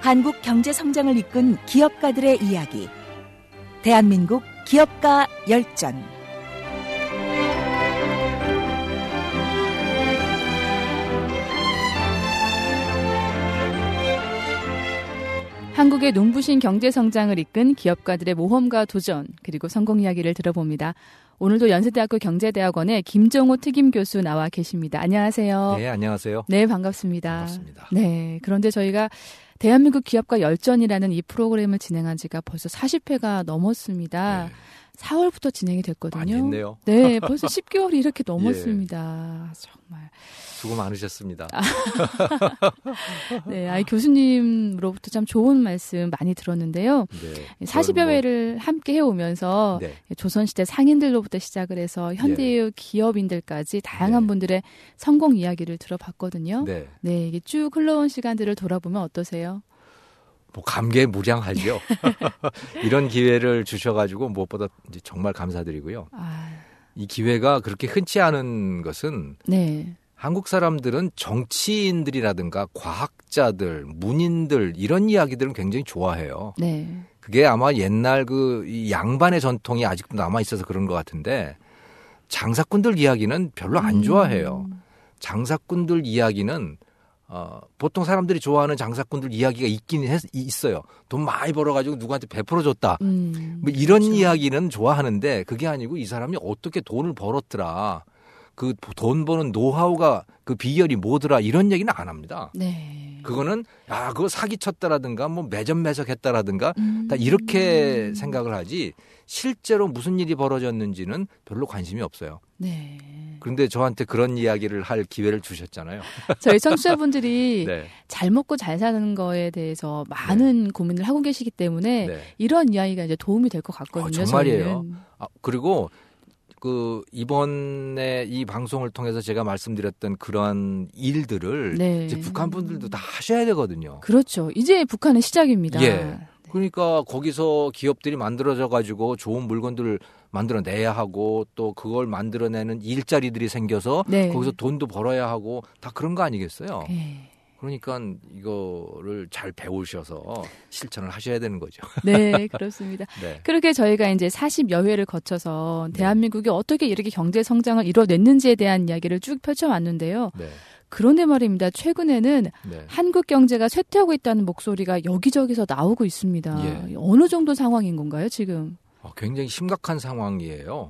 한국 경제 성장을 이끈 기업가들의 이야기. 대한민국 기업가 열전. 한국의 눈부신 경제 성장을 이끈 기업가들의 모험과 도전, 그리고 성공 이야기를 들어봅니다. 오늘도 연세대학교 경제대학원의 김정호 특임교수 나와 계십니다. 안녕하세요. 네, 안녕하세요. 네, 반갑습니다. 반갑습니다. 네, 그런데 저희가 대한민국 기업가 열전이라는 이 프로그램을 진행한 지가 벌써 40회가 넘었습니다. 네. 4월부터 진행이 됐거든요. 많이 했네요. 네, 벌써 10개월이 이렇게 넘었습니다. 정말. 수고 많으셨습니다. 네, 교수님으로부터 참 좋은 말씀 많이 들었는데요. 네, 40여 회를 함께 해오면서 네. 조선시대 상인들로부터 시작을 해서 현대의 기업인들까지 다양한 네. 분들의 성공 이야기를 들어봤거든요. 네. 네, 이게 쭉 흘러온 시간들을 돌아보면 어떠세요? 뭐 감개무량하죠. 이런 기회를 주셔가지고 무엇보다 이제 정말 감사드리고요. 이 기회가 그렇게 흔치 않은 것은 네. 한국 사람들은 정치인들이라든가 과학자들, 문인들 이런 이야기들은 굉장히 좋아해요. 네. 그게 아마 옛날 이 양반의 전통이 아직도 남아 있어서 그런 것 같은데 장사꾼들 이야기는 별로 안 좋아해요. 장사꾼들 이야기는 보통 사람들이 좋아하는 장사꾼들 이야기가 있어요. 돈 많이 벌어가지고 누구한테 베풀어줬다. 뭐 이런 그렇죠. 이야기는 좋아하는데 그게 아니고 이 사람이 어떻게 돈을 벌었더라. 그 돈 버는 노하우가 그 비결이 뭐더라. 이런 얘기는 안 합니다. 네. 그거는 그거 사기쳤다라든가 뭐 매점매석했다라든가 다 이렇게 생각을 하지 실제로 무슨 일이 벌어졌는지는 별로 관심이 없어요. 네. 그런데 저한테 그런 이야기를 할 기회를 주셨잖아요. 저희 청취자분들이 네. 잘 먹고 잘 사는 거에 대해서 많은 고민을 하고 계시기 때문에 네. 이런 이야기가 이제 도움이 될 것 같거든요. 정말이에요. 저희는. 그리고 이번에 이 방송을 통해서 제가 말씀드렸던 그런 일들을 네. 이제 북한 분들도 다 하셔야 되거든요. 그렇죠. 이제 북한은 시작입니다. 예. 그러니까 거기서 기업들이 만들어져 가지고 좋은 물건들을 만들어내야 하고 또 그걸 만들어내는 일자리들이 생겨서 네. 거기서 돈도 벌어야 하고 다 그런 거 아니겠어요? 네. 그러니까 이거를 잘 배우셔서 실천을 하셔야 되는 거죠. 네, 그렇습니다. 네. 그렇게 저희가 이제 40여 회를 거쳐서 대한민국이 어떻게 이렇게 경제 성장을 이뤄냈는지에 대한 이야기를 쭉 펼쳐왔는데요. 네. 그런데 말입니다. 최근에는 네. 한국 경제가 쇠퇴하고 있다는 목소리가 여기저기서 나오고 있습니다. 예. 어느 정도 상황인 건가요, 지금? 굉장히 심각한 상황이에요.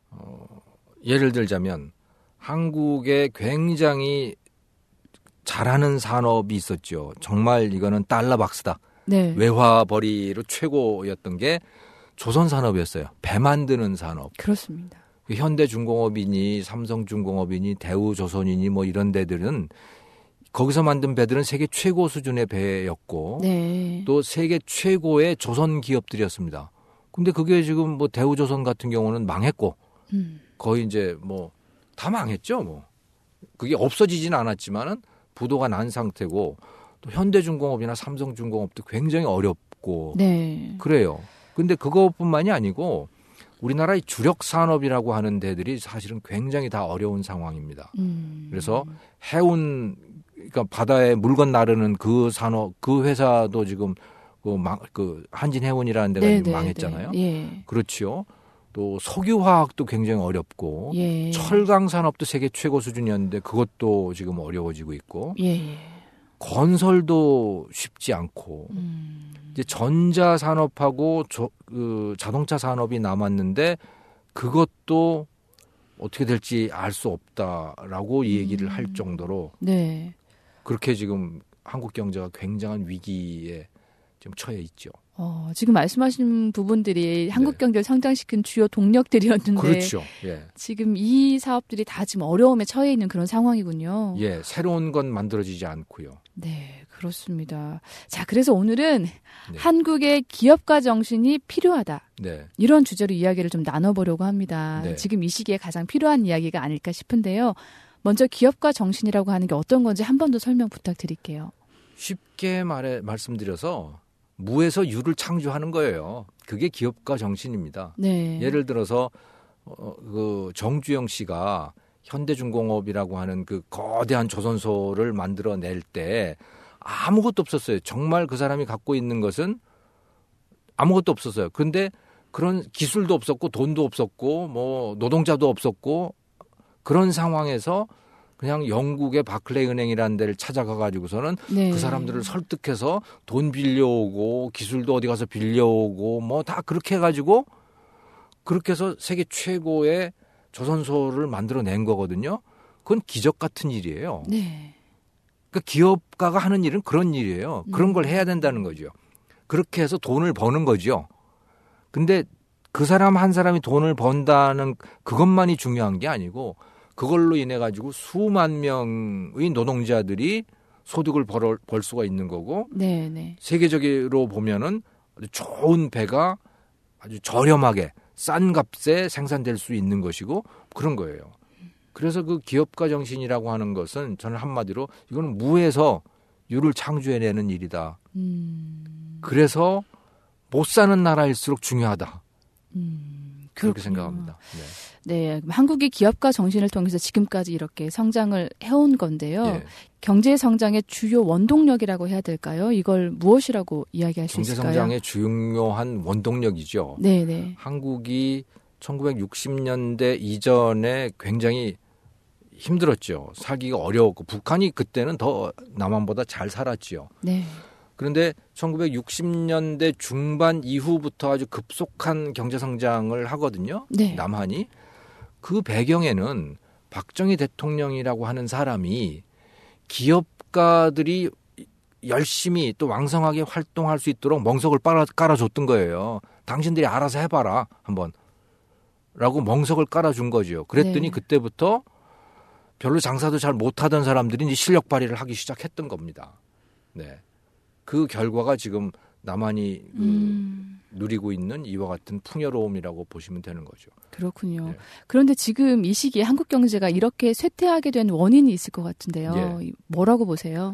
예를 들자면 한국에 굉장히 잘하는 산업이 있었죠. 정말 이거는 달러 박스다. 네. 외화벌이로 최고였던 게 조선산업이었어요. 배 만드는 산업. 그렇습니다. 현대중공업이니 삼성중공업이니 대우조선이니 뭐 이런 데들은 거기서 만든 배들은 세계 최고 수준의 배였고 네. 또 세계 최고의 조선 기업들이었습니다. 근데 그게 지금 뭐 대우조선 같은 경우는 망했고 거의 이제 뭐 다 망했죠. 뭐 그게 없어지지는 않았지만은 부도가 난 상태고 또 현대중공업이나 삼성중공업도 굉장히 어렵고 네. 그래요. 근데 그것뿐만이 아니고 우리나라의 주력 산업이라고 하는 데들이 사실은 굉장히 다 어려운 상황입니다. 그래서 그러니까 바다에 물건 나르는 그 산업, 그 회사도 지금 그 한진해운이라는 데가 네, 네, 망했잖아요. 네. 예. 그렇죠. 또 석유화학도 굉장히 어렵고 예. 철강 산업도 세계 최고 수준이었는데 그것도 지금 어려워지고 있고 예. 건설도 쉽지 않고 이제 전자 산업하고 자동차 산업이 남았는데 그것도 어떻게 될지 알 수 없다라고 얘기를 할 정도로 네. 그렇게 지금 한국 경제가 굉장한 위기에 좀 처해 있죠. 지금 말씀하신 부분들이 한국 경제를 성장시킨 주요 동력들이었는데 그렇죠. 예. 지금 이 사업들이 다 지금 어려움에 처해 있는 그런 상황이군요. 예, 새로운 건 만들어지지 않고요. 네, 그렇습니다. 자, 그래서 오늘은 한국의 기업가 정신이 필요하다. 네. 이런 주제로 이야기를 좀 나눠보려고 합니다. 네. 지금 이 시기에 가장 필요한 이야기가 아닐까 싶은데요. 먼저 기업가 정신이라고 하는 게 어떤 건지 한 번 더 설명 부탁드릴게요. 쉽게 말씀드려서 무에서 유를 창조하는 거예요. 그게 기업가 정신입니다. 네. 예를 들어서 그 정주영 씨가 현대중공업이라고 하는 그 거대한 조선소를 만들어낼 때 아무것도 없었어요. 정말 그 사람이 갖고 있는 것은 아무것도 없었어요. 그런데 그런 기술도 없었고 돈도 없었고 뭐 노동자도 없었고 그런 상황에서 그냥 영국의 바클레이 은행이라는 데를 찾아가 가지고서는 네. 그 사람들을 설득해서 돈 빌려오고 기술도 어디 가서 빌려오고 뭐 다 그렇게 해가지고 그렇게 해서 세계 최고의 조선소를 만들어낸 거거든요. 그건 기적 같은 일이에요. 네. 그러니까 기업가가 하는 일은 그런 일이에요. 그런 걸 해야 된다는 거죠. 그렇게 해서 돈을 버는 거죠. 근데 그 사람 한 사람이 돈을 번다는 그것만이 중요한 게 아니고 그걸로 인해 가지고 수만 명의 노동자들이 소득을 벌 수가 있는 거고 네, 네. 세계적으로 보면은 아주 좋은 배가 아주 저렴하게 싼 값에 생산될 수 있는 것이고 그런 거예요. 그래서 그 기업가 정신이라고 하는 것은 저는 한마디로 이거는 무에서 유를 창조해내는 일이다. 그래서 못 사는 나라일수록 중요하다. 그렇게 생각합니다. 네. 네, 한국이 기업가 정신을 통해서 지금까지 이렇게 성장을 해온 건데요. 예. 경제 성장의 주요 원동력이라고 해야 될까요? 이걸 무엇이라고 이야기할 수 경제 있을까요? 성장의 중요한 원동력이죠. 네, 네. 한국이 1960년대 이전에 굉장히 힘들었죠. 살기가 어려웠고 북한이 그때는 더 남한보다 잘 살았지요. 네. 그런데 1960년대 중반 이후부터 아주 급속한 경제 성장을 하거든요. 네. 남한이. 그 배경에는 박정희 대통령이라고 하는 사람이 기업가들이 열심히 또 왕성하게 활동할 수 있도록 멍석을 깔아줬던 거예요. 당신들이 알아서 해봐라 한번 라고 멍석을 깔아준 거죠. 그랬더니 네. 그때부터 별로 장사도 잘 못하던 사람들이 이제 실력 발휘를 하기 시작했던 겁니다. 네. 그 결과가 지금 남한이 누리고 있는 이와 같은 풍요로움이라고 보시면 되는 거죠. 그렇군요. 네. 그런데 지금 이 시기에 한국 경제가 이렇게 쇠퇴하게 된 원인이 있을 것 같은데요. 예. 뭐라고 보세요?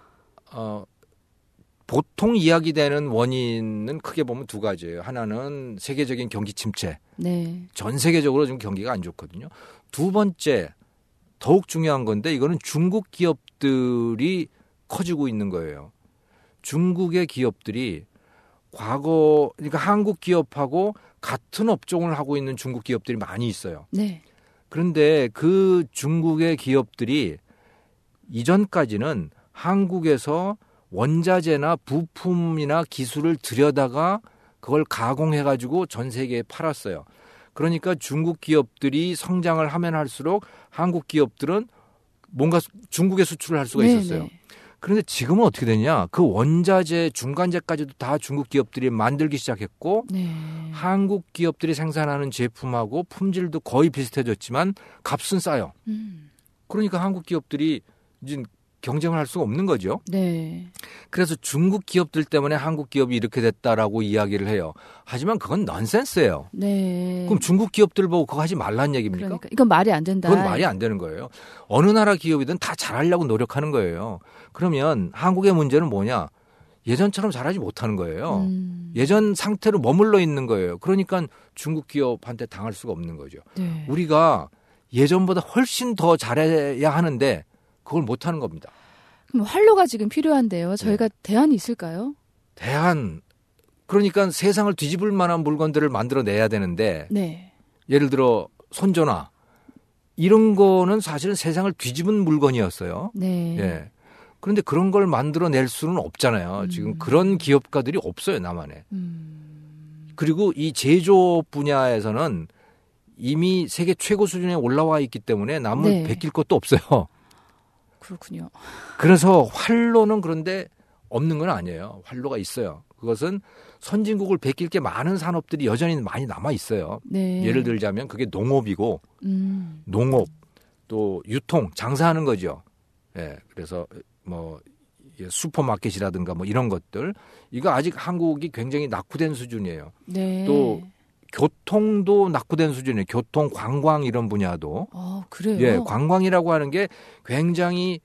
보통 이야기되는 원인은 크게 보면 두 가지예요. 하나는 세계적인 경기 침체. 네. 전 세계적으로 지금 경기가 안 좋거든요. 두 번째, 더욱 중요한 건데 이거는 중국 기업들이 커지고 있는 거예요. 중국의 기업들이 그러니까 한국 기업하고 같은 업종을 하고 있는 중국 기업들이 많이 있어요. 네. 그런데 그 중국의 기업들이 이전까지는 한국에서 원자재나 부품이나 기술을 들여다가 그걸 가공해가지고 전 세계에 팔았어요. 그러니까 중국 기업들이 성장을 하면 할수록 한국 기업들은 뭔가 중국에 수출을 할 수가 있었어요. 네. 그런데 지금은 어떻게 되냐? 그 원자재, 중간재까지도 다 중국 기업들이 만들기 시작했고 네. 한국 기업들이 생산하는 제품하고 품질도 거의 비슷해졌지만 값은 싸요. 그러니까 한국 기업들이 이제 경쟁을 할 수가 없는 거죠. 네. 그래서 중국 기업들 때문에 한국 기업이 이렇게 됐다라고 이야기를 해요. 하지만 그건 넌센스예요. 네. 그럼 중국 기업들 보고 그거 하지 말라는 얘기입니까? 그러니까 이건 말이 안 된다. 그건 말이 안 되는 거예요. 어느 나라 기업이든 다 잘하려고 노력하는 거예요. 그러면 한국의 문제는 뭐냐? 예전처럼 잘하지 못하는 거예요. 예전 상태로 머물러 있는 거예요. 그러니까 중국 기업한테 당할 수가 없는 거죠. 네. 우리가 예전보다 훨씬 더 잘해야 하는데 그걸 못하는 겁니다. 그럼 활로가 지금 필요한데요. 저희가 대안이 있을까요? 대안. 그러니까 세상을 뒤집을 만한 물건들을 만들어내야 되는데 네. 예를 들어 손전화 이런 거는 사실은 세상을 뒤집은 물건이었어요. 네. 예. 그런데 그런 걸 만들어낼 수는 없잖아요. 지금 그런 기업가들이 없어요, 남한에. 그리고 이 제조 분야에서는 이미 세계 최고 수준에 올라와 있기 때문에 남을 네. 베낄 것도 없어요. 그렇군요. 그래서 활로는 그런데 없는 건 아니에요. 활로가 있어요. 그것은 선진국을 베낄 게 많은 산업들이 여전히 많이 남아 있어요. 네. 예를 들자면 그게 농업이고 농업 또 유통 장사하는 거죠. 예. 그래서 뭐 슈퍼마켓이라든가 뭐 이런 것들 이거 아직 한국이 굉장히 낙후된 수준이에요. 네. 또 교통도 낙후된 수준이에요. 교통, 관광 이런 분야도. 그래요? 예, 관광이라고 하는 게 굉장히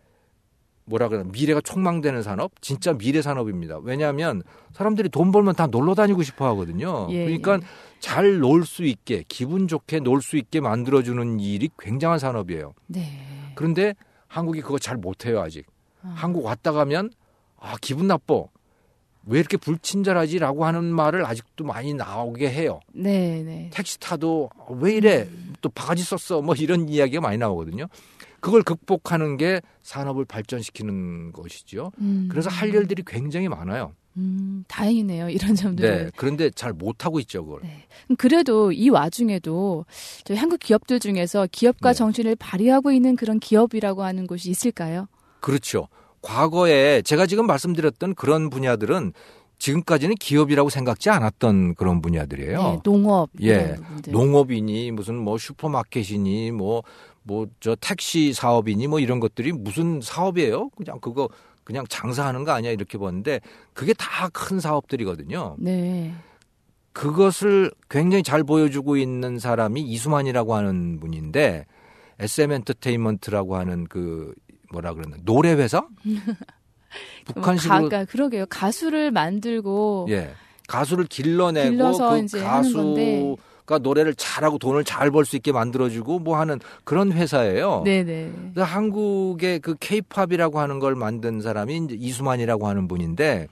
뭐라 그러나 미래가 촉망되는 산업, 진짜 미래 산업입니다. 왜냐하면 사람들이 돈 벌면 다 놀러 다니고 싶어 하거든요. 예, 그러니까 예. 잘 놀 수 있게, 기분 좋게 놀 수 있게 만들어주는 일이 굉장한 산업이에요. 네. 그런데 한국이 그거 잘 못해요, 아직. 한국 왔다 가면 기분 나빠. 왜 이렇게 불친절하지라고 하는 말을 아직도 많이 나오게 해요. 네. 택시 타도 왜 이래? 또 바가지 썼어. 뭐 이런 이야기가 많이 나오거든요. 그걸 극복하는 게 산업을 발전시키는 것이죠. 그래서 할 일들이 굉장히 많아요. 다행이네요. 이런 점들은. 네. 그런데 잘 못하고 있죠. 그걸. 네. 그래도 이 와중에도 저희 한국 기업들 중에서 기업가 네. 정신을 발휘하고 있는 그런 기업이라고 하는 곳이 있을까요? 그렇죠. 과거에 제가 지금 말씀드렸던 그런 분야들은 지금까지는 기업이라고 생각지 않았던 그런 분야들이에요. 네, 농업. 예. 부분들. 농업이니 무슨 뭐 슈퍼마켓이니 뭐 저 택시 사업이니 뭐 이런 것들이 무슨 사업이에요? 그냥 장사하는 거 아니야 이렇게 보는데 그게 다 큰 사업들이거든요. 네. 그것을 굉장히 잘 보여주고 있는 사람이 이수만이라고 하는 분인데 SM 엔터테인먼트라고 하는 노래 회사? 북한식으로 그러게요. 가수를 만들고 가수를 길러내고 길러서 그 이제 하는 건데. 가수가 노래를 잘하고 돈을 잘 벌 수 있게 만들어주고 뭐 하는 그런 회사예요. 네네. 그래서 한국의 그 K-팝이라고 하는 걸 만든 사람이 이제 이수만이라고 하는 분인데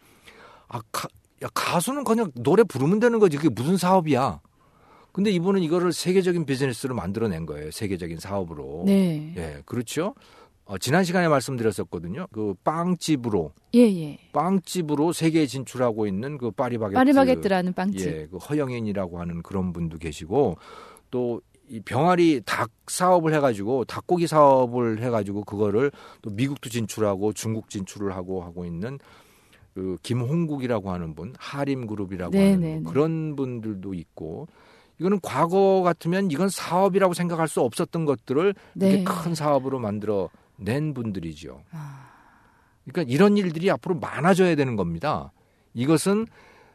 가수는 그냥 노래 부르면 되는 거지 그게 무슨 사업이야. 근데 이분은 이거를 세계적인 비즈니스로 만들어낸 거예요. 세계적인 사업으로. 네. 예, 그렇죠. 지난 시간에 말씀드렸었거든요. 그 빵집으로. 예. 빵집으로 세계에 진출하고 있는 그 파리바게뜨라는 빵집. 예, 그 허영인이라고 하는 그런 분도 계시고 또 이 병아리 닭 사업을 해가지고 닭고기 사업을 해가지고 그거를 또 미국도 진출하고 중국 진출을 하고 있는 그 김홍국이라고 하는 분, 하림그룹이라고 하는 그런 분들도 있고 이거는 과거 같으면 이건 사업이라고 생각할 수 없었던 것들을 이렇게 큰 사업으로 만들어 낸 분들이죠. 그러니까 이런 일들이 앞으로 많아져야 되는 겁니다. 이것은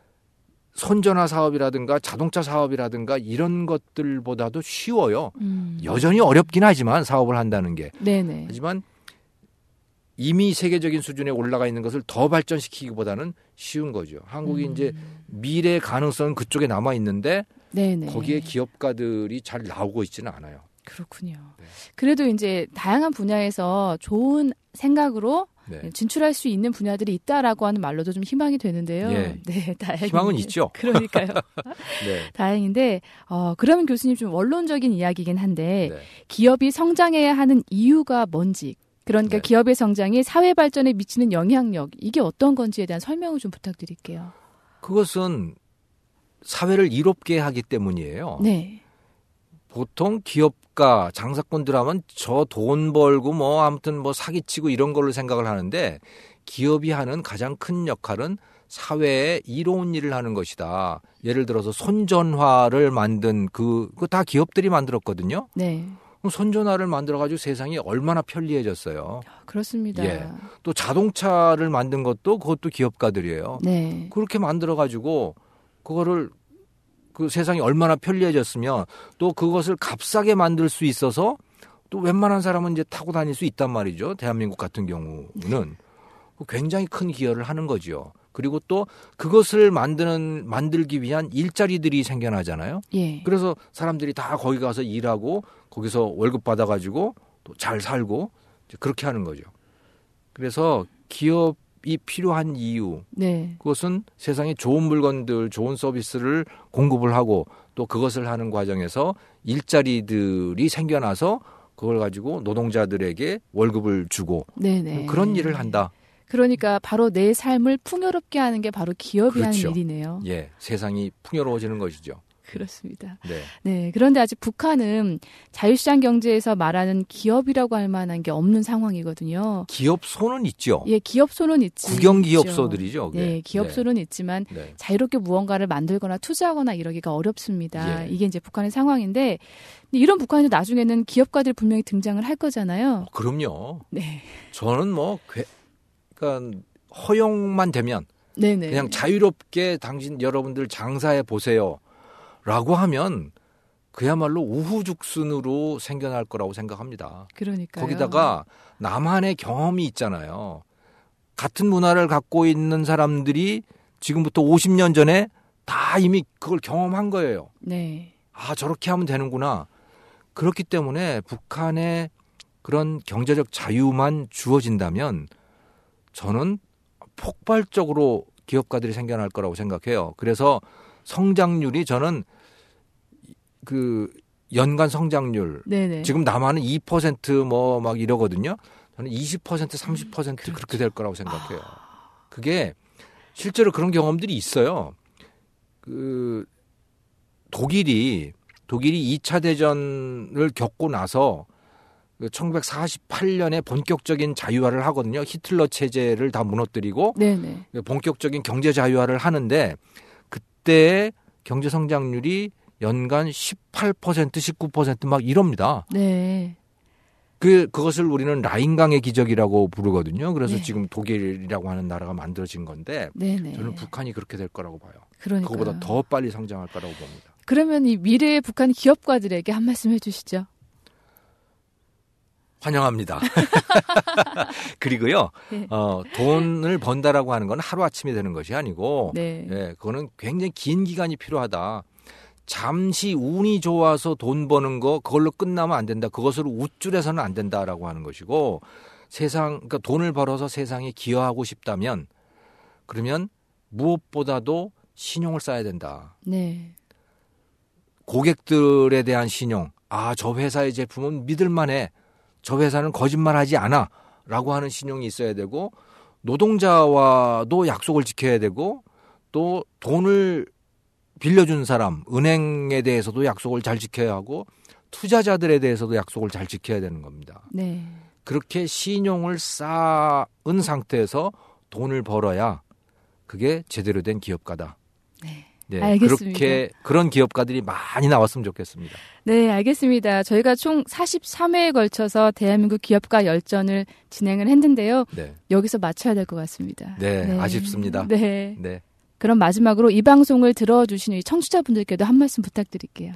손전화 사업이라든가 자동차 사업이라든가 이런 것들보다도 쉬워요. 여전히 어렵긴 하지만 사업을 한다는 게. 네네. 하지만 이미 세계적인 수준에 올라가 있는 것을 더 발전시키기보다는 쉬운 거죠. 한국이 이제 미래 가능성은 그쪽에 남아 있는데 거기에 기업가들이 잘 나오고 있지는 않아요. 그렇군요. 네. 그래도 이제 다양한 분야에서 좋은 생각으로 진출할 수 있는 분야들이 있다라고 하는 말로도 좀 희망이 되는데요. 예. 네, 다행히. 희망은 있죠. 그러니까요. 네. 다행인데 그러면 교수님 좀 원론적인 이야기긴 한데 기업이 성장해야 하는 이유가 뭔지 그러니까 기업의 성장이 사회 발전에 미치는 영향력 이게 어떤 건지에 대한 설명을 좀 부탁드릴게요. 그것은 사회를 이롭게 하기 때문이에요. 네. 보통 기업가 장사꾼들 하면 저 돈 벌고 뭐 아무튼 뭐 사기치고 이런 걸로 생각을 하는데 기업이 하는 가장 큰 역할은 사회에 이로운 일을 하는 것이다. 예를 들어서 손전화를 만든 그거 다 기업들이 만들었거든요. 네. 손전화를 만들어가지고 세상이 얼마나 편리해졌어요. 그렇습니다. 예. 또 자동차를 만든 것도 그것도 기업가들이에요. 네. 그렇게 만들어가지고 그거를 그 세상이 얼마나 편리해졌으면 또 그것을 값싸게 만들 수 있어서 또 웬만한 사람은 이제 타고 다닐 수 있단 말이죠. 대한민국 같은 경우는 굉장히 큰 기여를 하는 거죠. 그리고 또 그것을 만들기 위한 일자리들이 생겨나잖아요. 예. 그래서 사람들이 다 거기 가서 일하고 거기서 월급 받아가지고 또 잘 살고 그렇게 하는 거죠. 그래서 기업이 필요한 이유 그것은 세상에 좋은 물건들, 좋은 서비스를 공급을 하고 또 그것을 하는 과정에서 일자리들이 생겨나서 그걸 가지고 노동자들에게 월급을 주고 그런 일을 한다. 그러니까 바로 내 삶을 풍요롭게 하는 게 바로 기업이 그렇죠. 하는 일이네요. 예, 세상이 풍요로워지는 것이죠. 그렇습니다. 네. 그런데 아직 북한은 자유시장 경제에서 말하는 기업이라고 할 만한 게 없는 상황이거든요. 기업소는 있죠. 예, 기업소는 있지. 국영 기업소들이죠. 네, 기업소는 있지만 자유롭게 무언가를 만들거나 투자하거나 이러기가 어렵습니다. 이게 이제 북한의 상황인데 이런 북한에도 나중에는 기업가들 분명히 등장을 할 거잖아요. 그럼요. 네. 저는 그러니까 허용만 되면 그냥 자유롭게 여러분들 장사해 보세요. 라고 하면 그야말로 우후죽순으로 생겨날 거라고 생각합니다. 그러니까요. 거기다가 나만의 경험이 있잖아요. 같은 문화를 갖고 있는 사람들이 지금부터 50년 전에 다 이미 그걸 경험한 거예요. 네. 아, 저렇게 하면 되는구나. 그렇기 때문에 북한의 그런 경제적 자유만 주어진다면 저는 폭발적으로 기업가들이 생겨날 거라고 생각해요. 그래서 성장률이 저는 그 연간 성장률 네네. 지금 남한은 2% 뭐 막 이러거든요. 저는 20% 30% 그렇죠. 그렇게 될 거라고 생각해요. 그게 실제로 그런 경험들이 있어요. 그 독일이 2차 대전을 겪고 나서 1948년에 본격적인 자유화를 하거든요. 히틀러 체제를 다 무너뜨리고 네네. 본격적인 경제 자유화를 하는데 그때 경제 성장률이 연간 18%, 19% 막 이럽니다. 네. 그것을 우리는 라인강의 기적이라고 부르거든요. 그래서 네. 지금 독일이라고 하는 나라가 만들어진 건데 네네. 저는 북한이 그렇게 될 거라고 봐요. 그러니까요. 그거보다 더 빨리 성장할 거라고 봅니다. 그러면 이 미래의 북한 기업가들에게 한 말씀 해주시죠. 환영합니다. 그리고요, 네. 돈을 번다라고 하는 건 하루아침에 되는 것이 아니고, 네. 예, 그거는 굉장히 긴 기간이 필요하다. 잠시 운이 좋아서 돈 버는 거, 그걸로 끝나면 안 된다. 그것을 우쭐해서는 안 된다라고 하는 것이고, 그러니까 돈을 벌어서 세상에 기여하고 싶다면, 그러면 무엇보다도 신용을 쌓아야 된다. 네. 고객들에 대한 신용. 저 회사의 제품은 믿을만해. 저 회사는 거짓말하지 않아 라고 하는 신용이 있어야 되고 노동자와도 약속을 지켜야 되고 또 돈을 빌려준 사람 은행에 대해서도 약속을 잘 지켜야 하고 투자자들에 대해서도 약속을 잘 지켜야 되는 겁니다. 네. 그렇게 신용을 쌓은 상태에서 돈을 벌어야 그게 제대로 된 기업가다. 네. 네, 알겠습니다. 그런 기업가들이 많이 나왔으면 좋겠습니다. 네, 알겠습니다. 저희가 총 43회에 걸쳐서 대한민국 기업가 열전을 진행을 했는데요. 네. 여기서 마쳐야 될 것 같습니다. 네, 아쉽습니다. 네. 네. 그럼 마지막으로 이 방송을 들어주신 이 청취자분들께도 한 말씀 부탁드릴게요.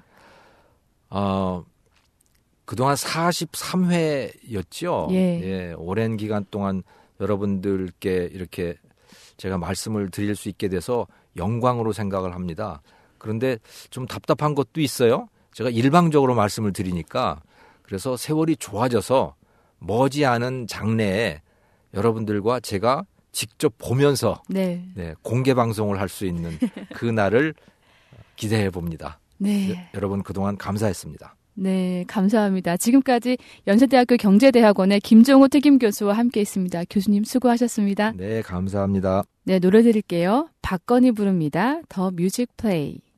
그동안 43회였죠. 예. 오랜 기간 동안 여러분들께 이렇게 제가 말씀을 드릴 수 있게 돼서 영광으로 생각을 합니다. 그런데 좀 답답한 것도 있어요. 제가 일방적으로 말씀을 드리니까 그래서 세월이 좋아져서 머지않은 장래에 여러분들과 제가 직접 보면서 네. 공개 방송을 할 수 있는 그 날을 기대해 봅니다. 네. 여러분 그동안 감사했습니다. 네, 감사합니다. 지금까지 연세대학교 경제대학원의 김종호 특임교수와 함께했습니다. 교수님 수고하셨습니다. 네, 감사합니다. 네, 노래 드릴게요. 박건이 부릅니다. 더 뮤직 플레이.